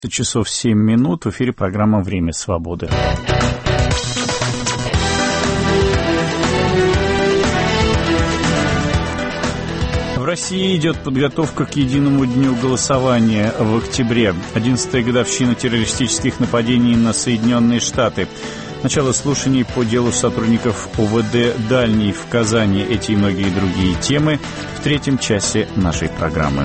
Часов 7 минут. В эфире программа «Время свободы». В России идет подготовка к единому дню голосования в октябре. 11-я годовщина террористических нападений на Соединенные Штаты. Начало слушаний по делу сотрудников ОВД «Дальний» в Казани. Эти и многие другие темы в третьем часе нашей программы.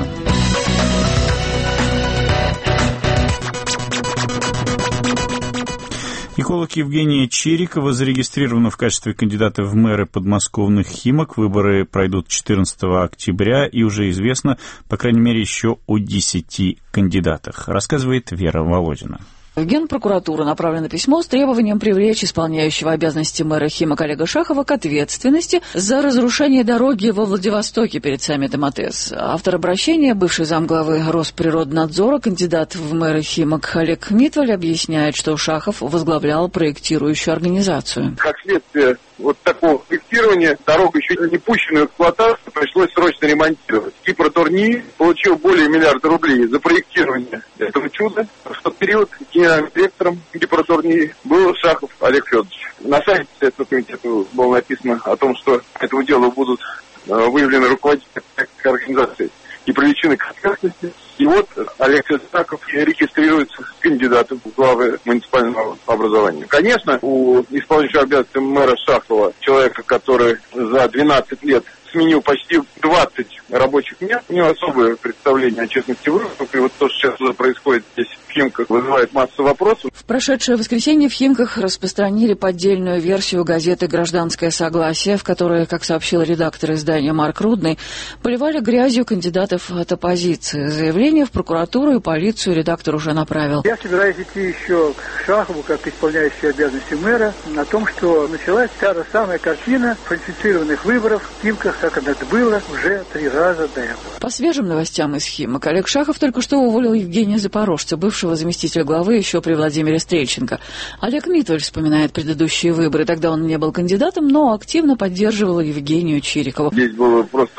Эколог Евгения Чирикова зарегистрирована в качестве кандидата в мэры подмосковных Химок. Выборы пройдут 14 октября, и уже известно, по крайней мере, еще о 10 кандидатах, рассказывает Вера Володина. В Генпрокуратуру направлено письмо с требованием привлечь исполняющего обязанности мэра Химок Олега Шахова к ответственности за разрушение дороги во Владивостоке перед саммитом АТЭС. Автор обращения, бывший замглавы Росприроднадзора, кандидат в мэры Химок Олег Митваль, объясняет, что Шахов возглавлял проектирующую организацию. Как следствие вот такого проектирования, дорогу, еще не пущенную в эксплуатацию, пришлось срочно ремонтировать. Гипроторнии получил более миллиарда рублей за проектирование этого чуда. В тот период генеральным директором Гипроторнии был Шахов Олег Федорович. На сайте Следственного комитета было написано о том, что этому делу будут выявлены руководители организации и привлечены к ответственности. И вот Олег Шахов регистрируется кандидатом в главы муниципального образования. Конечно, у исполняющего обязанности мэра Шахова, человека, который за 12 лет сменил почти 20 рабочих мест, у него особое представление о честности выборов, и вот то, что сейчас уже происходит здесь в Химках, вызывает массу вопросов. В прошедшее воскресенье в Химках распространили поддельную версию газеты «Гражданское согласие», в которой, как сообщил редактор издания Марк Рудный, поливали грязью кандидатов от оппозиции. Заявление в прокуратуру и полицию редактор уже направил. Я собираюсь идти еще к Шахову, как исполняющий обязанности мэра, о том, что началась та же самая картина фальсифицированных выборов в Химках, как это было уже 3 раза до этого. По свежим новостям из Химок, Олег Шахов только что уволил Евгения Запорожца, бывшего заместителя главы еще при Владимире Стрельченко. Олег Митваль вспоминает предыдущие выборы. Тогда он не был кандидатом, но активно поддерживал Евгению Чирикову. Здесь была просто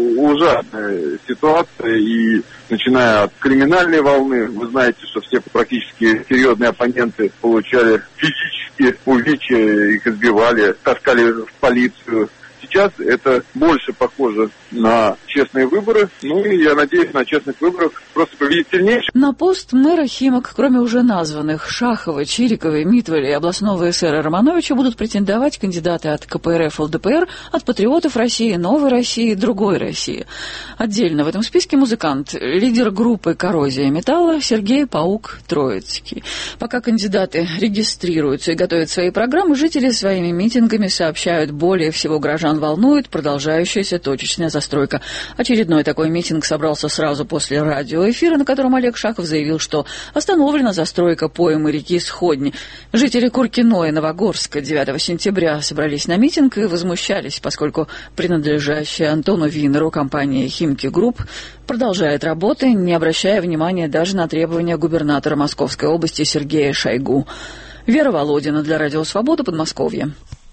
ужасная ситуация, и начиная от криминальной волны, вы знаете, что все практически серьезные оппоненты получали физические увечья, их избивали, таскали в полицию. Сейчас это больше похоже на честные выборы. Ну и я надеюсь, на честных выборах просто победит сильнейший. На пост мэра Химок, кроме уже названных Шахова, Чирикова, Митваля и областного эсера Романовича, будут претендовать кандидаты от КПРФ, ЛДПР, от Патриотов России, Новой России, Другой России. Отдельно в этом списке музыкант, лидер группы «Коррозия металла» Сергей Паук-Троицкий. Пока кандидаты регистрируются и готовят свои программы, жители своими митингами сообщают, более всего граждан волнует продолжающаяся точечная застройка. Очередной такой митинг собрался сразу после радиоэфира, на котором Олег Шахов заявил, что остановлена застройка поймы реки Сходни. Жители Куркино и Новогорска 9 сентября собрались на митинг и возмущались, поскольку принадлежащая Антону Винеру компания «Химки Групп» продолжает работы, не обращая внимания даже на требования губернатора Московской области Сергея Шойгу. Вера Володина для Радио Свобода, Подмосковье.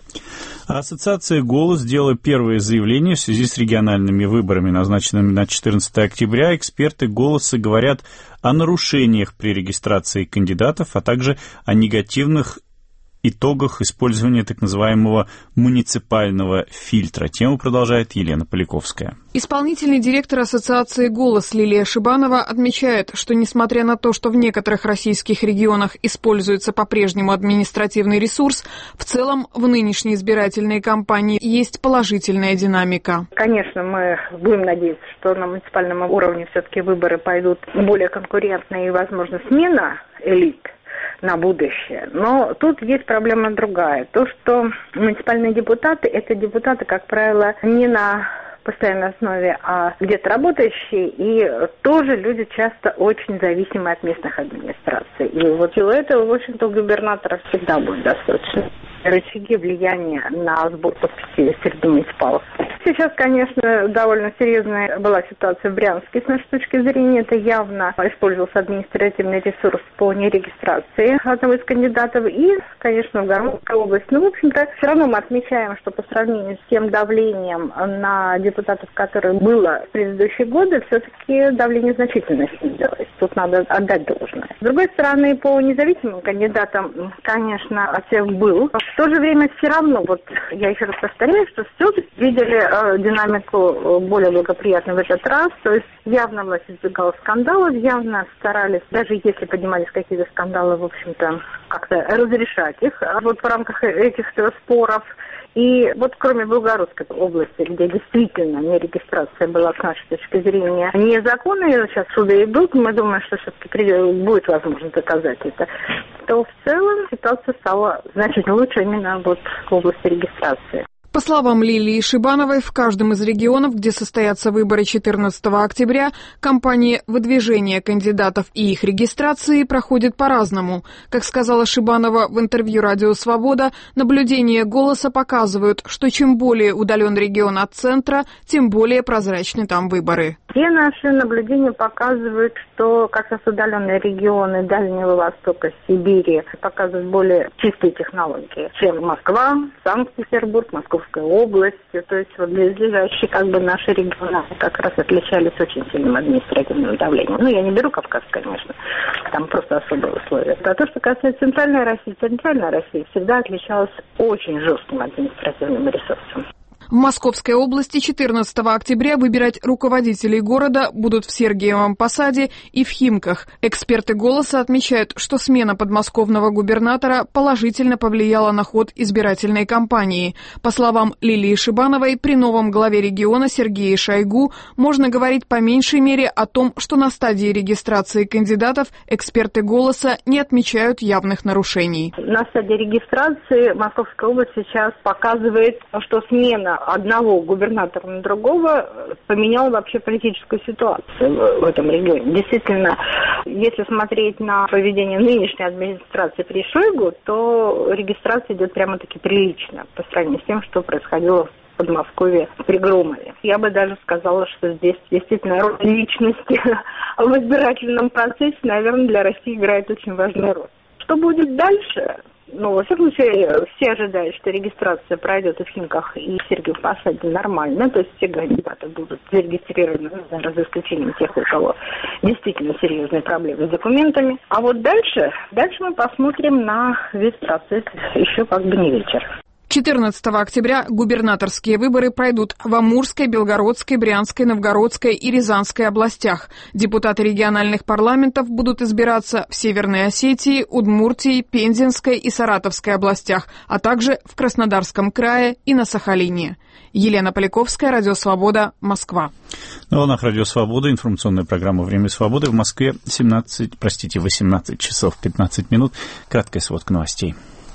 Ассоциация «Голос» сделала первое заявление в связи с региональными выборами, назначенными на 14 октября. Эксперты «Голоса» говорят о нарушениях при регистрации кандидатов, а также о негативных итогах использования так называемого муниципального фильтра. Тему продолжает Елена Поляковская. Исполнительный директор ассоциации «Голос» Лилия Шибанова отмечает, что несмотря на то, что в некоторых российских регионах используется по-прежнему административный ресурс, в целом в нынешней избирательной кампании есть положительная динамика. Конечно, мы будем надеяться, что на муниципальном уровне все-таки выборы пойдут более конкурентные и, возможно, смена элит на будущее. Но тут есть проблема другая. То, что муниципальные депутаты, это депутаты, как правило, не на постоянной основе, а где-то работающие, и тоже люди часто очень зависимы от местных администраций. И вот этого, в общем-то, у губернатора всегда будет достаточно. рычаги влияния на сбор подписей среди муниципалов. Сейчас, конечно, довольно серьезная была ситуация в Брянске с нашей точки зрения. Это явно использовался административный ресурс по нерегистрации одного из кандидатов. И, конечно, в Гармонской области. Но, в общем-то, все равно мы отмечаем, что по сравнению с тем давлением на депутатов, которое было в предыдущие годы, все-таки давление значительно снизилось. Тут надо отдать должное. С другой стороны, по независимым кандидатам, конечно, отсев был. В то же время все равно, вот я еще раз повторяю, что все-таки видели динамику более благоприятную в этот раз. То есть явно власть избегала скандалов, явно старались, даже если поднимались какие-то скандалы, в общем-то, как-то разрешать их вот в рамках этих споров. И вот кроме Белгородской области, где действительно нерегистрация была, с нашей точки зрения, незаконной, сейчас суды идут, мы думаем, что все-таки будет возможно доказать это, то в целом ситуация стала значительно лучше именно вот в области регистрации. По словам Лилии Шибановой, в каждом из регионов, где состоятся выборы 14 октября, кампания выдвижения кандидатов и их регистрации проходит по-разному. Как сказала Шибанова в интервью «Радио Свобода», наблюдения «Голоса» показывают, что чем более удален регион от центра, тем более прозрачны там выборы. Все наши наблюдения показывают, что как раз удаленные регионы Дальнего Востока, Сибири показывают более чистые технологии, чем Москва, Санкт-Петербург, Московская область. То есть вот близлежащие наши регионы как раз отличались очень сильным административным давлением. Ну, я не беру Кавказ, конечно, там просто особые условия. А то, что касается Центральная Россия всегда отличалась очень жестким административным ресурсом. В Московской области 14 октября выбирать руководителей города будут в Сергиевом Посаде и в Химках. Эксперты «Голоса» отмечают, что смена подмосковного губернатора положительно повлияла на ход избирательной кампании. По словам Лилии Шибановой, при новом главе региона Сергее Шойгу можно говорить по меньшей мере о том, что на стадии регистрации кандидатов эксперты «Голоса» не отмечают явных нарушений. На стадии регистрации Московская область сейчас показывает, что смена одного губернатора на другого поменяла вообще политическую ситуацию в этом регионе. Действительно, если смотреть на поведение нынешней администрации при Шойгу, то регистрация идет прямо-таки прилично по сравнению с тем, что происходило в Подмосковье при Громове. Я бы даже сказала, что здесь действительно роль личности в избирательном процессе, наверное, для России играет очень важную роль. Что будет дальше? Во всяком случае, все ожидают, что регистрация пройдет и в Химках, и в Сергиевом Посаде нормально, то есть все кандидаты будут зарегистрированы, за исключением тех, у кого действительно серьезные проблемы с документами. А вот дальше мы посмотрим на весь процесс еще не вечер. 14 октября губернаторские выборы пройдут в Амурской, Белгородской, Брянской, Новгородской и Рязанской областях. Депутаты региональных парламентов будут избираться в Северной Осетии, Удмуртии, Пензенской и Саратовской областях, а также в Краснодарском крае и на Сахалине. Елена Поляковская, Радио Свобода, Москва. На волнах Радио Свобода, информационная программа «Время свободы». В Москве 18 часов 15 минут. Краткая сводка новостей.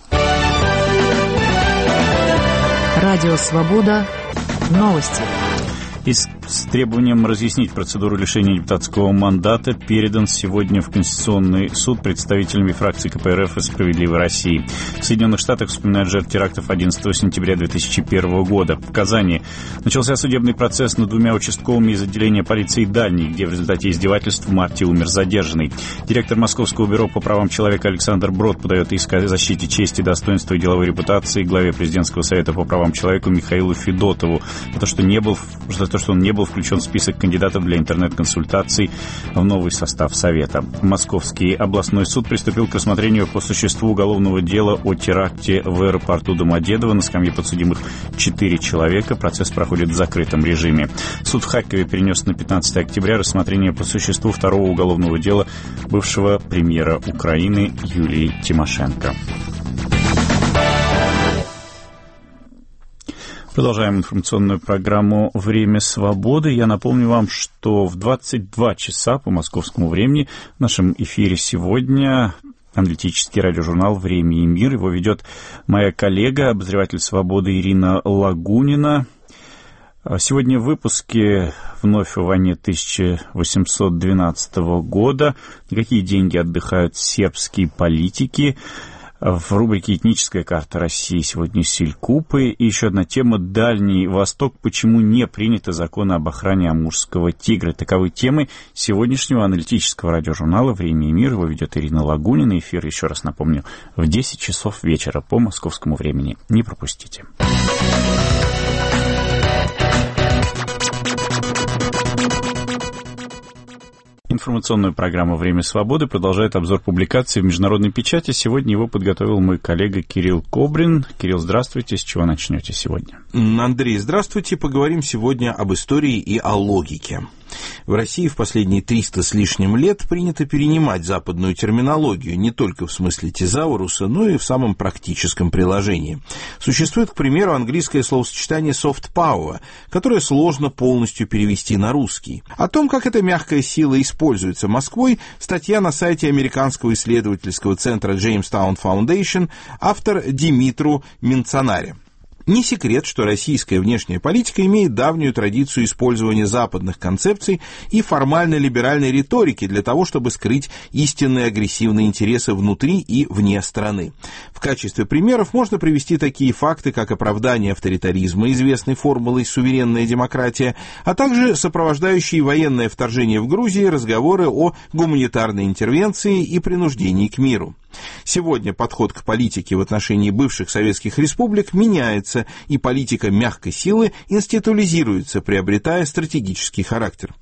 Радио Свобода. Новости. И с требованием разъяснить процедуру лишения депутатского мандата передан сегодня в Конституционный суд представителями фракций КПРФ и «Справедливой России». В Соединенных Штатах вспоминают жертв терактов 11 сентября 2001 года. В Казани начался судебный процесс над двумя участковыми из отделения полиции «Дальний», где в результате издевательств в марте умер задержанный. Директор Московского бюро по правам человека Александр Брод подает иск о защите чести, достоинства и деловой репутации главе Президентского совета по правам человека Михаилу Федотову за то, что он не был включен в список кандидатов для интернет-консультаций в новый состав Совета. Московский областной суд приступил к рассмотрению по существу уголовного дела о теракте в аэропорту Домодедово. На скамье подсудимых 4 человека. Процесс проходит в закрытом режиме. Суд в Харькове перенес на 15 октября рассмотрение по существу второго уголовного дела бывшего премьера Украины Юлии Тимошенко. Продолжаем информационную программу «Время свободы». Я напомню вам, что в 22 часа по московскому времени в нашем эфире сегодня аналитический радиожурнал «Время и мир». Его ведет моя коллега, обозреватель «Свободы» Ирина Лагунина. Сегодня в выпуске вновь о войне 1812 года. На какие деньги отдыхают сербские политики? В рубрике «Этническая карта России» сегодня Селькупы. И еще одна тема — Дальний Восток. Почему не приняты законы об охране амурского тигра? Таковы темы сегодняшнего аналитического радиожурнала «Время и мир». Его ведет Ирина Лагунина. Эфир, еще раз напомню, в 10 часов вечера по московскому времени. Не пропустите. Информационную программу «Время свободы» продолжает обзор публикаций в международной печати. Сегодня его подготовил мой коллега Кирилл Кобрин. Кирилл, здравствуйте. С чего начнете сегодня? Андрей, здравствуйте. Поговорим сегодня об истории и о логике. В России в последние 300 с лишним лет принято перенимать западную терминологию не только в смысле тезауруса, но и в самом практическом приложении. Существует, к примеру, английское словосочетание soft power, которое сложно полностью перевести на русский. О том, как эта мягкая сила используется Москвой, статья на сайте американского исследовательского центра Jamestown Foundation, автор Димитру Менцанаре. Не секрет, что российская внешняя политика имеет давнюю традицию использования западных концепций и формально-либеральной риторики для того, чтобы скрыть истинные агрессивные интересы внутри и вне страны. В качестве примеров можно привести такие факты, как оправдание авторитаризма, известной формулой «суверенная демократия», а также сопровождающие военное вторжение в Грузии разговоры о гуманитарной интервенции и принуждении к миру. Сегодня подход к политике в отношении бывших советских республик меняется, и политика мягкой силы институализируется, приобретая стратегический характер.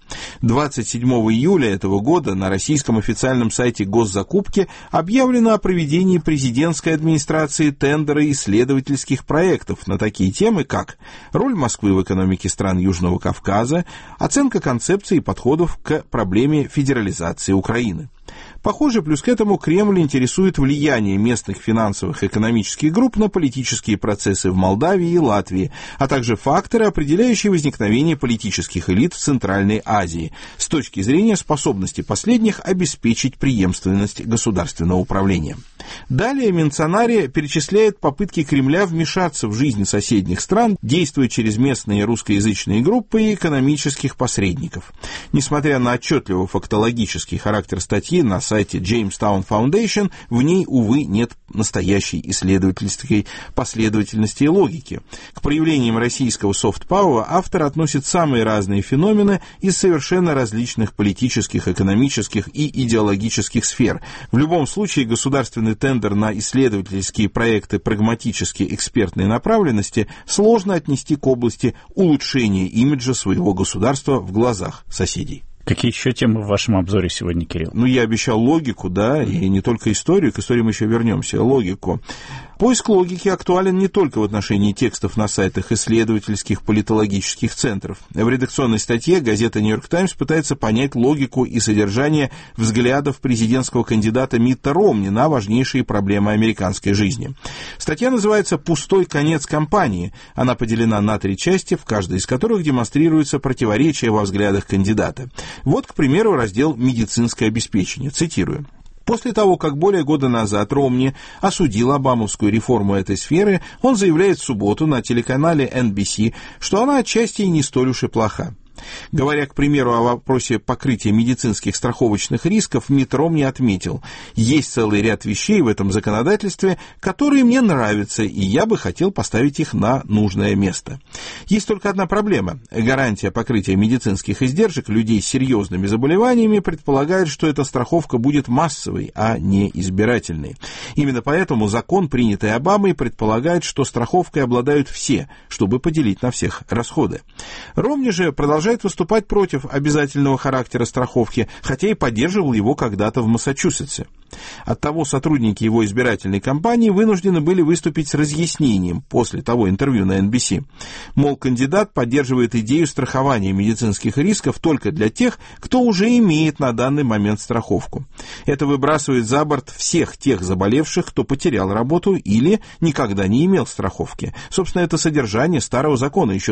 27 июля этого года на российском официальном сайте Госзакупки объявлено о проведении президентской администрации тендера исследовательских проектов на такие темы, как роль Москвы в экономике стран Южного Кавказа, оценка концепций и подходов к проблеме федерализации Украины. Похоже, плюс к этому Кремль интересует влияние местных финансовых и экономических групп на политические процессы в Молдавии и Латвии, а также факторы, определяющие возникновение политических элит в Центральной Азии, с точки зрения способности последних обеспечить преемственность государственного управления. Далее Менцанаре перечисляет попытки Кремля вмешаться в жизнь соседних стран, действуя через местные русскоязычные группы и экономических посредников. Несмотря на отчетливо фактологический характер статьи на сайте Jamestown Foundation, в ней, увы, нет настоящей исследовательской последовательности и логики. К проявлениям российского soft power автор относит самые разные феномены из совершенно различных политических, экономических и идеологических сфер. В любом случае, государственный тендер на исследовательские проекты прагматической экспертной направленности сложно отнести к области улучшения имиджа своего государства в глазах соседей. Какие еще темы в вашем обзоре сегодня, Кирилл? Я обещал логику, да, и не только историю, к истории мы еще вернемся, логику. Поиск логики актуален не только в отношении текстов на сайтах исследовательских политологических центров. В редакционной статье газета «Нью-Йорк Таймс» пытается понять логику и содержание взглядов президентского кандидата Митта Ромни на важнейшие проблемы американской жизни. Статья называется «Пустой конец кампании». Она поделена на 3 части, в каждой из которых демонстрируется противоречие во взглядах кандидата. Вот, к примеру, раздел «Медицинское обеспечение». Цитирую. После того, как более года назад Ромни осудил обамовскую реформу этой сферы, он заявляет в субботу на телеканале NBC, что она отчасти и не столь уж и плоха. Говоря, к примеру, о вопросе покрытия медицинских страховочных рисков, Митт Ромни отметил: есть целый ряд вещей в этом законодательстве, которые мне нравятся, и я бы хотел поставить их на нужное место. Есть только одна проблема. Гарантия покрытия медицинских издержек людей с серьезными заболеваниями предполагает, что эта страховка будет массовой, а не избирательной. Именно поэтому закон, принятый Обамой, предполагает, что страховкой обладают все, чтобы поделить на всех расходы. Ромни же продолжает выступать против обязательного характера страховки, хотя и поддерживал его когда-то в Массачусетсе. Оттого сотрудники его избирательной кампании вынуждены были выступить с разъяснением после того интервью на NBC. Мол, кандидат поддерживает идею страхования медицинских рисков только для тех, кто уже имеет на данный момент страховку. Это выбрасывает за борт всех тех заболевших, кто потерял работу или никогда не имел страховки. Собственно, это содержание старого закона еще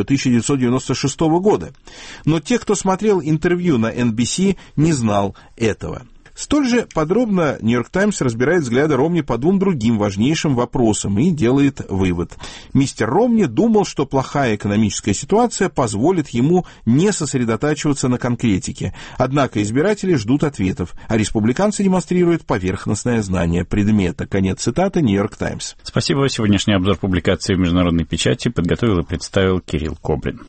1996 года. Но те, кто смотрел интервью на NBC, не знал этого. Столь же подробно «Нью-Йорк Таймс» разбирает взгляды Ромни по двум другим важнейшим вопросам и делает вывод. Мистер Ромни думал, что плохая экономическая ситуация позволит ему не сосредотачиваться на конкретике. Однако избиратели ждут ответов, а республиканцы демонстрируют поверхностное знание предмета. Конец цитаты «Нью-Йорк Таймс». Спасибо. Сегодняшний обзор публикации в международной печати подготовил и представил Кирилл Кобрин.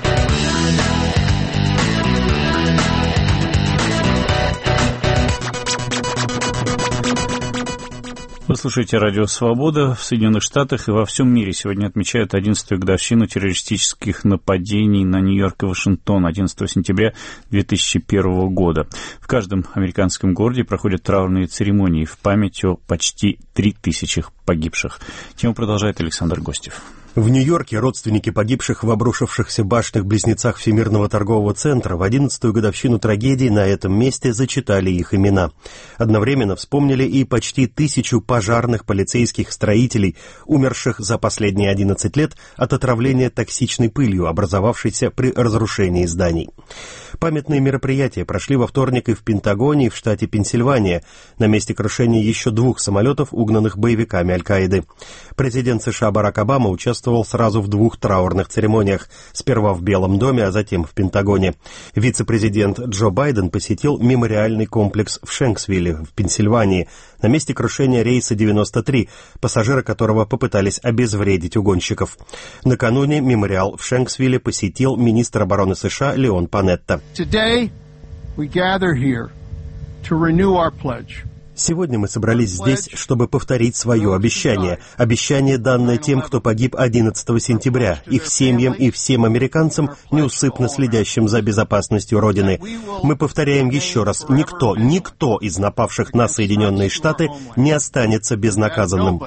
Вы слушаете «Радио Свобода». В Соединенных Штатах и во всем мире сегодня отмечают 11-ю годовщину террористических нападений на Нью-Йорк и Вашингтон 11 сентября 2001 года. В каждом американском городе проходят траурные церемонии в память о почти 3000 погибших. Тему продолжает Александр Гостев. В Нью-Йорке родственники погибших в обрушившихся башнях-близнецах Всемирного торгового центра в 11-ю годовщину трагедии на этом месте зачитали их имена. Одновременно вспомнили и почти 1000 пожарных, полицейских, строителей, умерших за последние 11 лет от отравления токсичной пылью, образовавшейся при разрушении зданий. Памятные мероприятия прошли во вторник и в Пентагоне, и в штате Пенсильвания, на месте крушения еще 2 самолетов, угнанных боевиками Аль-Каиды. Президент США Барак Обама участвовал сразу в 2 траурных церемониях, сперва в Белом доме, а затем в Пентагоне. Вице-президент Джо Байден посетил мемориальный комплекс в Шенксвилле, в Пенсильвании, на месте крушения рейса 93, пассажиры которого попытались обезвредить угонщиков. Накануне мемориал в Шенксвилле посетил министр обороны США Леон Панетта. Сегодня мы собрались здесь, чтобы повторить свое обещание, данное тем, кто погиб 11 сентября, их семьям и всем американцам, неусыпно следящим за безопасностью Родины. Мы повторяем еще раз, никто из напавших на Соединенные Штаты не останется безнаказанным.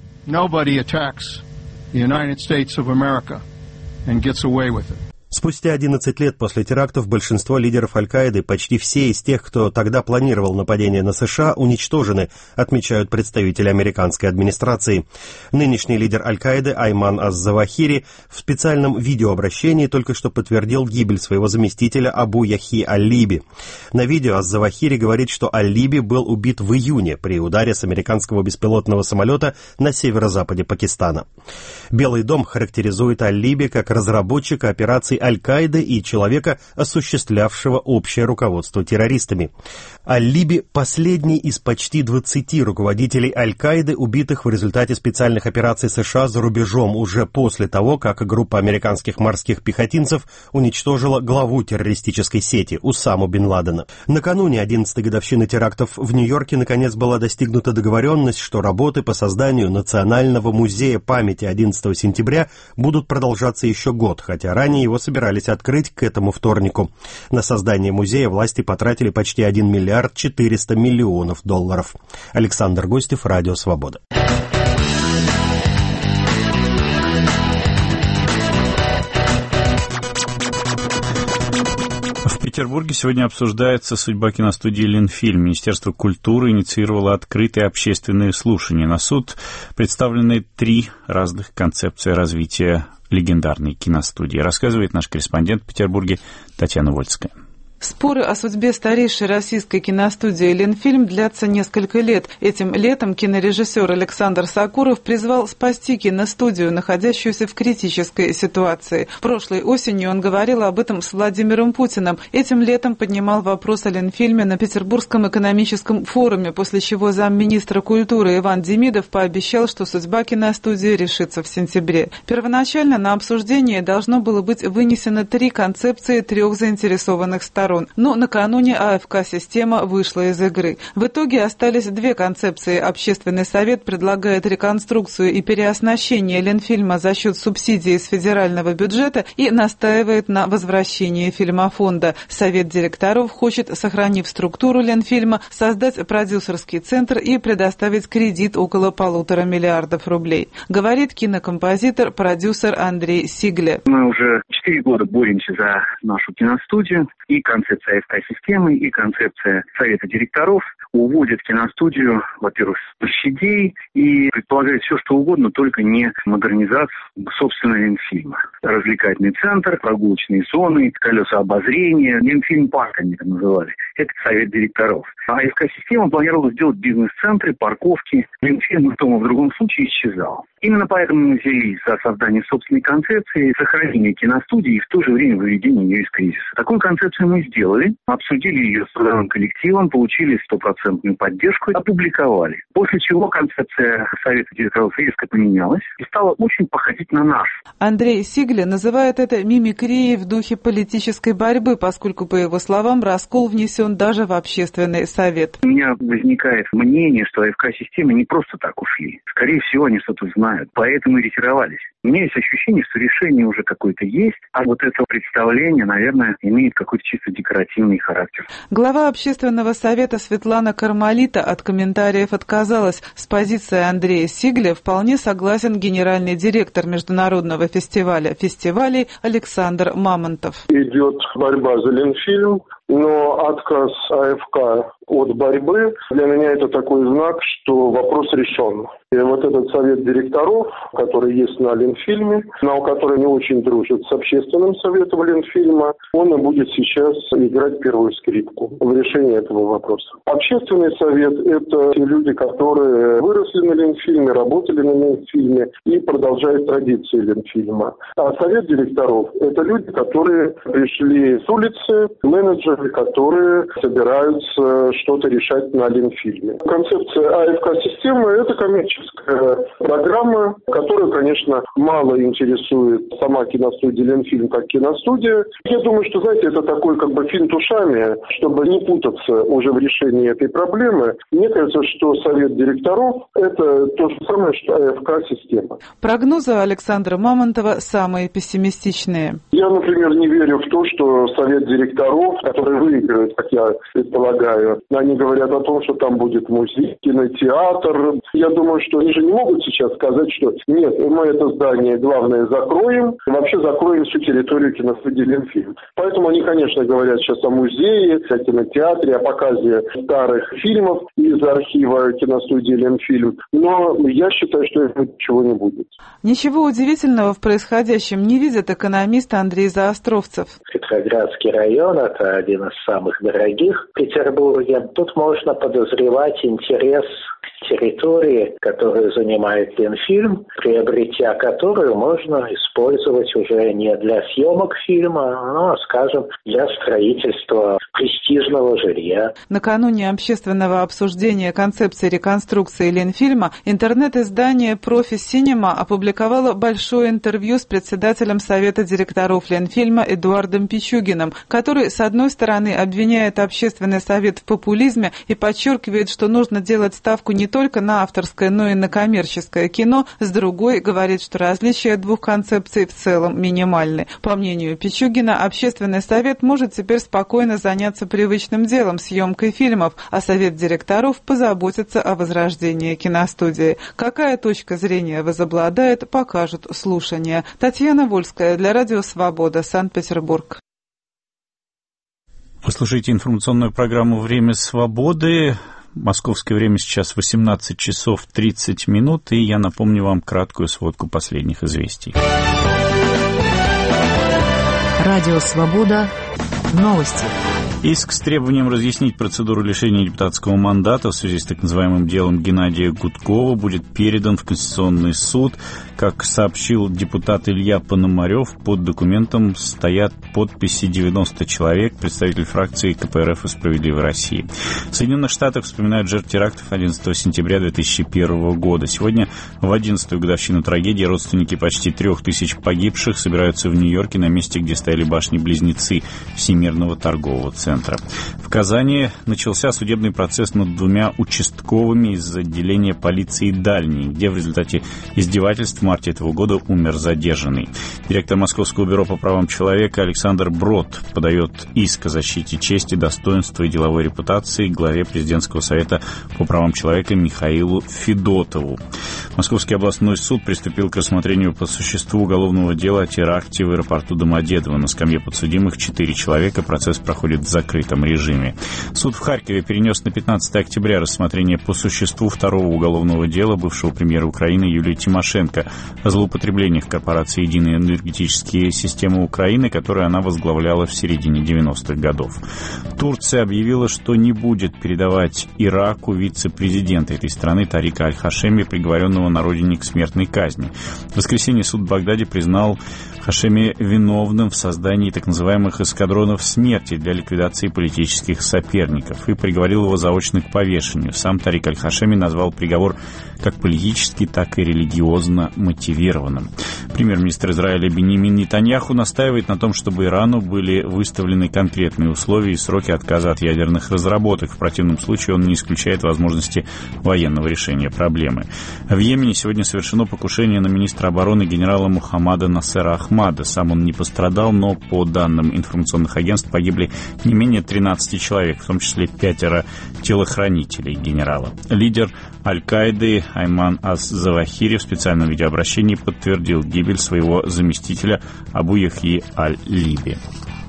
Спустя 11 лет после терактов большинство лидеров Аль-Каиды, почти все из тех, кто тогда планировал нападение на США, уничтожены, отмечают представители американской администрации. Нынешний лидер Аль-Каиды Айман ас-Завахири в специальном видеообращении только что подтвердил гибель своего заместителя Абу Яхьи аль-Либи. На видео ас-Завахири говорит, что аль-Либи был убит в июне при ударе с американского беспилотного самолета на северо-западе Пакистана. Белый дом характеризует аль-Либи как разработчика операций Аль-Каиды и человека, осуществлявшего общее руководство террористами. Аль-Либи – последний из почти 20 руководителей Аль-Каиды, убитых в результате специальных операций США за рубежом уже после того, как группа американских морских пехотинцев уничтожила главу террористической сети Усаму бен Ладена. Накануне 11-й годовщины терактов в Нью-Йорке наконец была достигнута договоренность, что работы по созданию Национального музея памяти 11 сентября будут продолжаться еще год, хотя ранее его собирались открыть к этому вторнику. На создание музея власти потратили почти 1 миллиард 400 миллионов долларов. Александр Гостев, Радио Свобода. В Петербурге сегодня обсуждается судьба киностудии «Ленфильм». Министерство культуры инициировало открытые общественные слушания. На суд представлены 3 разных концепции развития легендарной киностудии. Рассказывает наш корреспондент в Петербурге Татьяна Вольская. Споры о судьбе старейшей российской киностудии «Ленфильм» длятся несколько лет. Этим летом кинорежиссер Александр Сокуров призвал спасти киностудию, находящуюся в критической ситуации. Прошлой осенью он говорил об этом с Владимиром Путиным. Этим летом поднимал вопрос о «Ленфильме» на Петербургском экономическом форуме, после чего замминистра культуры Иван Демидов пообещал, что судьба киностудии решится в сентябре. Первоначально на обсуждение должно было быть вынесено 3 концепции 3 заинтересованных сторон. Но накануне АФК-система вышла из игры. В итоге остались 2 концепции. Общественный совет предлагает реконструкцию и переоснащение Ленфильма за счет субсидий из федерального бюджета и настаивает на возвращении фильмофонда. Совет директоров хочет, сохранив структуру Ленфильма, создать продюсерский центр и предоставить кредит около 1,5 миллиарда рублей. Говорит кинокомпозитор, продюсер Андрей Сигле. Мы уже 4 года боремся за нашу киностудию. И как концепция АФК-системы и концепция Совета директоров уводит киностудию, во-первых, с площадей и предполагает все, что угодно, только не модернизацию собственного Ленфильма. Развлекательный центр, прогулочные зоны, колеса обозрения, Ленфильм-парк они это называли. Это Совет директоров. А АФК-система планировала сделать бизнес-центры, парковки. Ленфильм в том и в другом случае исчезал. Именно поэтому мы взялись за создание собственной концепции, сохранение киностудии и в то же время выведение ее из кризиса. Такую концепцию мы сделали, обсудили ее с трудовым коллективом, получили 100% поддержку и опубликовали. После чего концепция Совета директоров резко поменялась и стала очень походить на нашу. Андрей Сигли называет это мимикрией в духе политической борьбы, поскольку, по его словам, раскол внесен даже в общественный совет. У меня возникает мнение, что АФК-системы не просто так ушли. Скорее всего, они что-то знают, поэтому и ретировались. У меня есть ощущение, что решение уже какое-то есть, а вот это представление, наверное, имеет какой-то чисто декоративный характер. Глава общественного совета Светлана Кармалита от комментариев отказалась. С позицией Андрея Сигля вполне согласен генеральный директор международного фестиваля фестивалей Александр Мамонтов. Идет борьба за Ленфильм, но отказ АФК от борьбы для меня это такой знак, что вопрос решен. И вот этот совет директоров, который есть на Ленфильме, но который не очень дружит с общественным советом Ленфильма, он и будет сейчас играть первую скрипку в решении этого вопроса. Общественный совет – это те люди, которые выросли на Ленфильме, работали на Ленфильме и продолжают традиции Ленфильма. А совет директоров – это люди, которые пришли с улицы, менеджеры, которые собираются что-то решать на Ленфильме. Концепция АФК-системы – это коммерческая программа, которая, конечно, мало интересует сама киностудия Ленфильм как киностудия. Я думаю, что, знаете, это такой как бы финт ушами, чтобы не путаться уже в решении этой проблемы. Мне кажется, что совет директоров – это то же самое, что АФК-система. Прогнозы Александра Мамонтова самые пессимистичные. Я, например, не верю в то, что совет директоров, который выиграет, как я предполагаю, они говорят о том, что там будет музей, кинотеатр. Я думаю, что они же не могут сейчас сказать, что нет, мы это здание главное закроем, и вообще закроем всю территорию киностудии Ленфильм. Поэтому они, конечно, говорят сейчас о музее, о кинотеатре, о показе старых фильмов из архива киностудии Ленфильм. Но я считаю, что этого ничего не будет. Ничего удивительного в происходящем не видит экономист Андрей Заостровцев. Петроградский район – это один из самых дорогих в Петербурге. Тут можно подозревать интерес к территории, которую занимает Ленфильм, приобретя которую можно использовать уже не для съемок фильма, но, скажем, для строительства престижного жилья. Накануне общественного обсуждения концепции реконструкции Ленфильма интернет-издание «Профи Синема» опубликовало большое интервью с председателем Совета директоров Ленфильма Эдуардом Пичугиным, который, с одной стороны, обвиняет общественный совет в популизме и подчеркивает, что нужно делать ставку не только на авторское, но и на коммерческое кино, с другой говорит, что различия двух концепций в целом минимальны. По мнению Пичугина, общественный совет может теперь спокойно заняться привычным делом – съемкой фильмов, а совет директоров позаботится о возрождении киностудии. Какая точка зрения возобладает, покажут слушания. Татьяна Вольская для Радио Свобода, Санкт-Петербург. Вы слушаете информационную программу «Время свободы». Московское время сейчас 18 часов 30 минут, и я напомню вам краткую сводку последних известий. Радио «Свобода». Новости. Иск с требованием разъяснить процедуру лишения депутатского мандата в связи с так называемым делом Геннадия Гудкова будет передан в Конституционный суд. Как сообщил депутат Илья Пономарев, под документом стоят подписи 90 человек, представителей фракции КПРФ и «Справедливой России». В Соединенных Штатах вспоминают жертв терактов 11 сентября 2001 года. Сегодня, в 11-ю годовщину трагедии, родственники почти 3000 погибших собираются в Нью-Йорке на месте, где стояли башни-близнецы Всемирного торгового центра. В Казани начался судебный процесс над 2 участковыми из отделения полиции «Дальний», где в результате издевательств в марте этого года умер задержанный. Директор Московского бюро по правам человека Александр Брод подает иск о защите чести, достоинства и деловой репутации главе президентского совета по правам человека Михаилу Федотову. Московский областной суд приступил к рассмотрению по существу уголовного дела о теракте в аэропорту Домодедово. На скамье подсудимых 4 человека. Процесс проходит в закрытом режиме. Суд в Харькове перенес на 15 октября рассмотрение по существу второго уголовного дела бывшего премьера Украины Юлии Тимошенко о злоупотреблениях корпорации «Единые энергетические системы Украины», которую она возглавляла в середине 90-х годов. Турция объявила, что не будет передавать Ираку вице-президента этой страны Тарика Аль-Хашеми, приговоренного на родине к смертной казни. В воскресенье суд в Багдаде признал Хашеми виновным в создании так называемых эскадронов смерти для ликвидации политических соперников и приговорил его заочно к повешению. Сам Тарик Аль-Хашеми назвал приговор как политически, так и религиозно мотивированным. Премьер-министр Израиля Биньямин Нетаньяху настаивает на том, чтобы Ирану были выставлены конкретные условия и сроки отказа от ядерных разработок. В противном случае он не исключает возможности военного решения проблемы. В Йемене сегодня совершено покушение на министра обороны генерала Мухаммада Насера Ахмада. Сам он не пострадал, но по данным информационных агентств погибли не менее 13 человек, в том числе 5 телохранителей генерала. Лидер Аль-Каиды Айман ас-Завахири в специальном видеообращении подтвердил гибель своего заместителя Абу Яхьи Аль-Либи.